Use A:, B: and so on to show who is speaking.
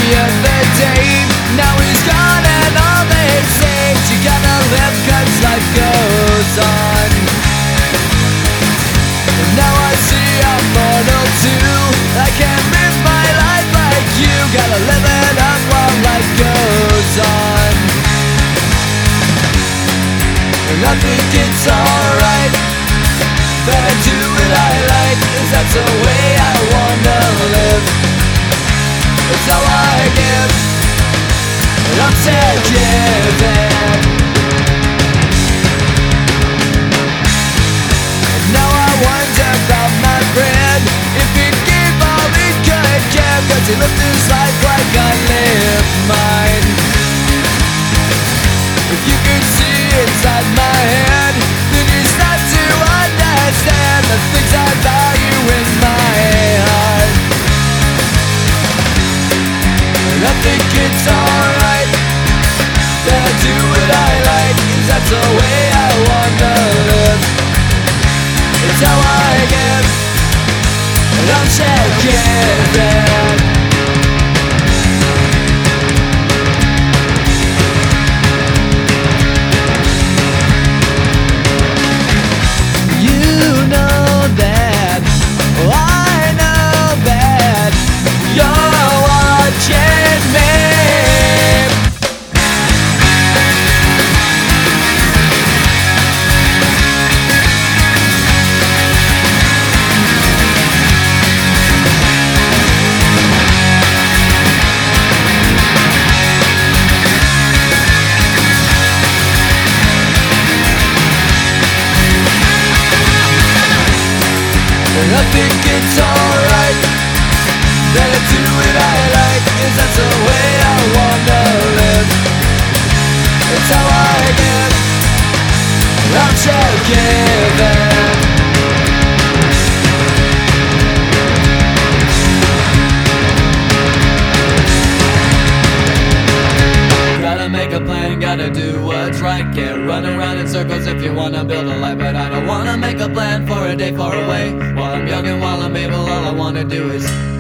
A: other day. Now he's gone and all they say is you gotta live 'cause life goes on. And now I see I'm mortal too. I can't live my life like you. Gotta live it up while life goes on. And I think it's alright that I do what I like, 'cause that's the way I wanna live. It's how I give, and I'm still giving. And now I wonder about my friend, if he gave all he could give, 'cause he lived his life like I lived mine. If you could see inside my head, then you start to understand the things I value in my heart. And I think it's alright that I do what I like, 'cause that's the way I wanna live. It's how I give, and I'm still giving. I think it's alright that I do what I like, 'cause that's the way I wanna live. It's how I give, I'm still giving. Gotta make a plan, gotta do what's right. Can't run around in circles if you wanna build a life. But I don't wanna make a plan for a day far away. While I'm young and while I'm able, all I wanna do is